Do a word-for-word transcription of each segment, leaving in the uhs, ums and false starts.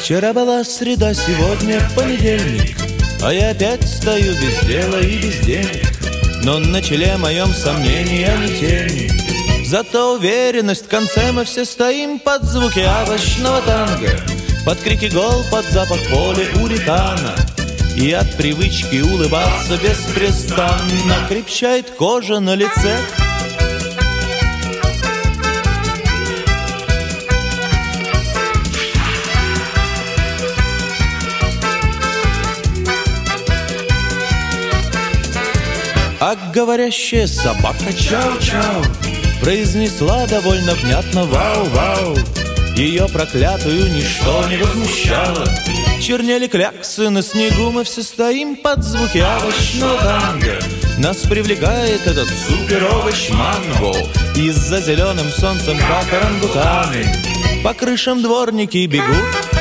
Вчера была среда, сегодня понедельник, а я опять стою без дела и без денег. Но на челе моем сомнения не тени, зато уверенность, в конце мы все стоим под звуки овощного танго, под крики гол, под запах поля уритана. И от привычки улыбаться беспрестанно крепчает кожа на лице. А говорящая собака чау-чау произнесла довольно внятно вау-вау. Ее проклятую ничто не возмущало. Чернели кляксы на снегу, мы все стоим под звуки овощного танго. Нас привлекает этот супер-овощ манго. И за зеленым солнцем, как орангутаны, по крышам дворники бегут.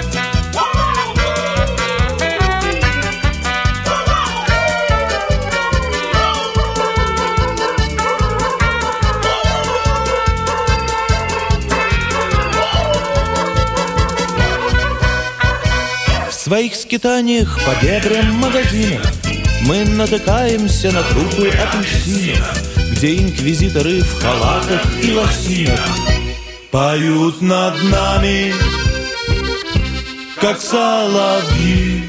В своих скитаниях по бедрам магазинов мы натыкаемся на трупы апельсинов, где инквизиторы в халатах и лосинах поют над нами, как соловьи.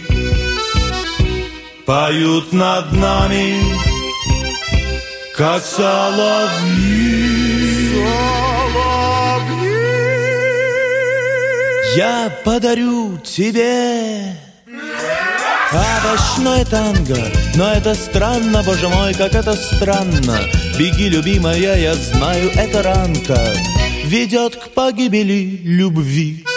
Поют над нами, как соловьи. Соловьи. Я подарю тебе овощное танго, но это странно, боже мой, как это странно. Беги, любимая, я знаю, эта ранка ведет к погибели любви.